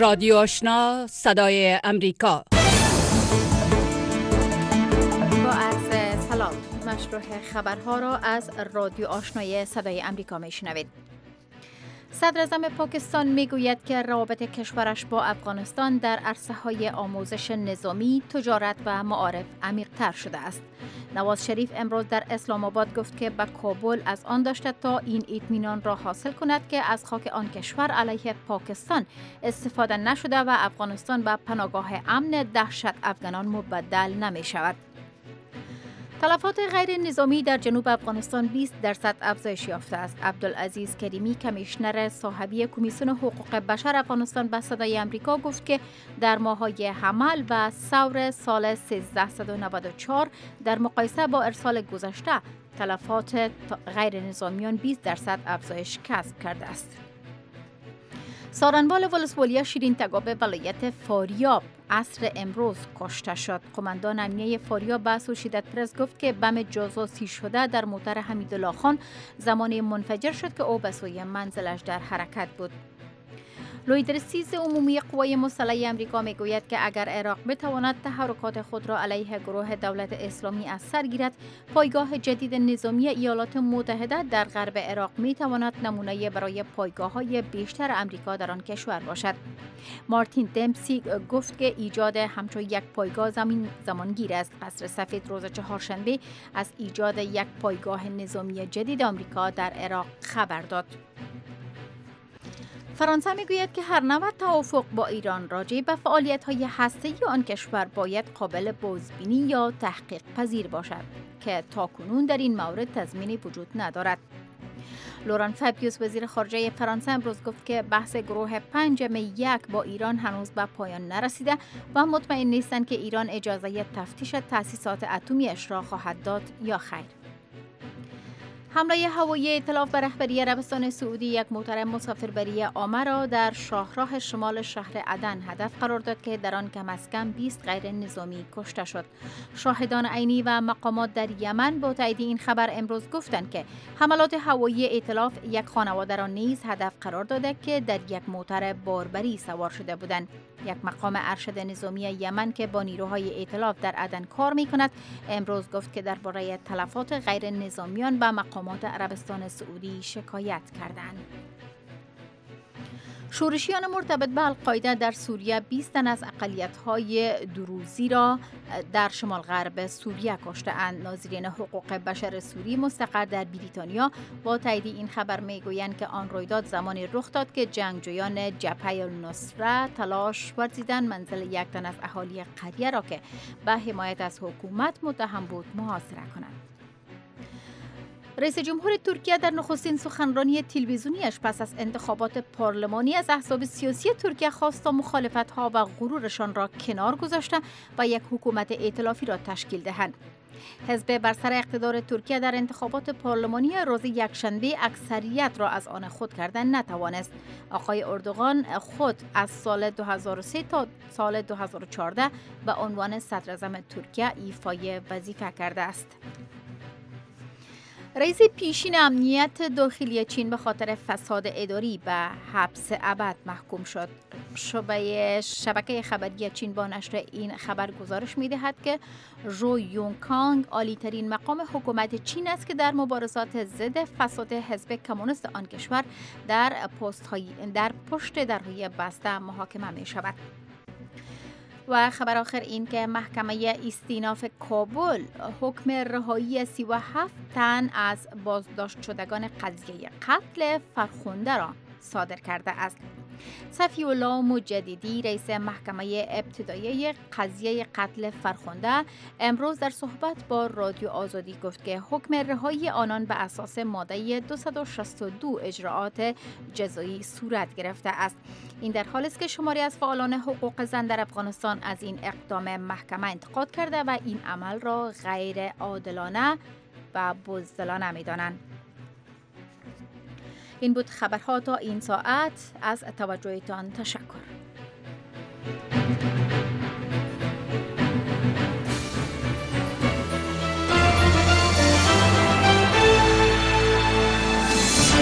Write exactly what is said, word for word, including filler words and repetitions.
رادیو آشنا صدای امریکا. با عرض سلام، مشروع خبرها را از رادیو آشنای صدای امریکا میشنوید. صدر اعظم پاکستان میگوید که روابط کشورش با افغانستان در عرصه‌های آموزش نظامی، تجارت و معارف عمیق‌تر شده است. نواز شریف امروز در اسلام آباد گفت که به کابل از آن داشته تا این اطمینان را حاصل کند که از خاک آن کشور علیه پاکستان استفاده نشده و افغانستان به پناهگاه امن دهشت افغانان مبدل نمی شود. تلفات غیر نظامی در جنوب افغانستان بیست درصد افزایش یافته است. عبدالعزیز کریمی، کمیشنر صاحبی کمیسیون حقوق بشر افغانستان، به صدای امریکا گفت که در ماه‌های حمل و ثور سال سیزده نود و چهار در مقایسه با ارسال گذشته تلفات غیر نظامیان بیست درصد افزایش کسب کرده است. سارنوال ولسوالی شیرین تگاب ولایت فاریاب عصر امروز کشته شد. قماندان امنیه فاریاب به اسوشیتد پرس گفت که بم جاسوسی شده در موتر حمیدالله خان زمانی منفجر شد که او به سوی منزلش در حرکت بود. لوید رئیس عمومی قوای مسلحه امریکا میگوید که اگر عراق بتواند تحرکات خود را علیه گروه دولت اسلامی از سر گیرد، پایگاه جدید نظامی ایالات متحده در غرب عراق میتواند نمونه برای پایگاه‌های بیشتر امریکا در آن کشور باشد. مارتین دمپسی گفت که ایجاد همچون یک پایگاه زمین زمانگیر است. قصر سفید روز چهارشنبه از ایجاد یک پایگاه نظامی جدید آمریکا در عراق خبر داد. فرانسه میگوید که هر نوع توافق با ایران راجع به فعالیت‌های هسته‌ای آن کشور باید قابل بازبینی یا تحقیق پذیر باشد که تاکنون در این مورد تضمینی وجود ندارد. لوران فابیوس وزیر خارجه فرانسه امروز گفت که بحث گروه پنجم یک با ایران هنوز به پایان نرسیده و مطمئن نیستند که ایران اجازه تفتیش تأسیسات اتمی‌اش را خواهد داد یا خیر. حمله هوایی ائتلاف به رهبری عربستان سعودی یک موتر مسافربری عامه را در شاهراه شمال شهر عدن هدف قرار داد که در آن کم از کم بیست غیر نظامی کشته شد. شاهدان عینی و مقامات در یمن با تایید این خبر امروز گفتند که حملات هوایی ائتلاف یک خانواده را نیز هدف قرار داده که در یک موتر باربری سوار شده بودند. یک مقام ارشد نظامی یمن که با نیروهای ائتلاف در عدن کار می‌کند امروز گفت که درباره تلفات غیر نظامیان به مقامات عربستان سعودی شکایت کردند. شورشیان مرتبط به القاعده در سوریه بیست تن از اقلیت‌های دروزی را در شمال غرب سوریه کشته‌اند. ناظرین حقوق بشر سوری مستقر در بریتانیا با تایید این خبر میگویند که آن رویداد زمانی رخ داد که جنگجویان جبهه النصره تلاش ورزیدند منزل یک تن از اهالی قریه را که به حمایت از حکومت متهم بود محاصره کنند. رئیس جمهور ترکیه در نخستین سخنرانی تلویزیونیش پس از انتخابات پارلمانی از احزاب سیاسی ترکیه خواست تا مخالفت‌ها و غرورشان را کنار گذاشته و یک حکومت ائتلافی را تشکیل دهند. حزب بر سر اقتدار ترکیه در انتخابات پارلمانی روز یکشنبه اکثریت را از آن خود کردن نتوانست. آقای اردوغان خود از سال دو هزار و سه تا سال دو هزار و چهارده به عنوان صدر اعظم ترکیه ایفای وظیفه کرده است. رئیس پیشین امنیت داخلی چین به خاطر فساد اداری به حبس ابد محکوم شد. شبکه شبکه خبری چین با نشر این خبر گزارش می‌دهد که رو یونگ کانگ عالی‌ترین مقام حکومت چین است که در مبارزات ضد فساد حزب کمونیست آن کشور در پست‌های در پشت درهای بسته محاکمه می‌شود. و خبر آخر این که محکمه استیناف کابل حکم رهایی سی و هفت تن از بازداشت شدگان قضیه قتل فرخنده را صادر کرده است. صفی الله مجددی رئیس محکمه ابتدایی قضیه قتل فرخنده امروز در صحبت با رادیو آزادی گفت که حکم رهایی آنان به اساس ماده دویست و شصت و دو اجراعات جزایی صورت گرفته است. این در حالی است که شماری از فعالان حقوق زن در افغانستان از این اقدام محکمه انتقاد کرده و این عمل را غیر عادلانه و بزدلانه می‌دانند. این بود خبرها تا این ساعت. از توجهتان تشکر.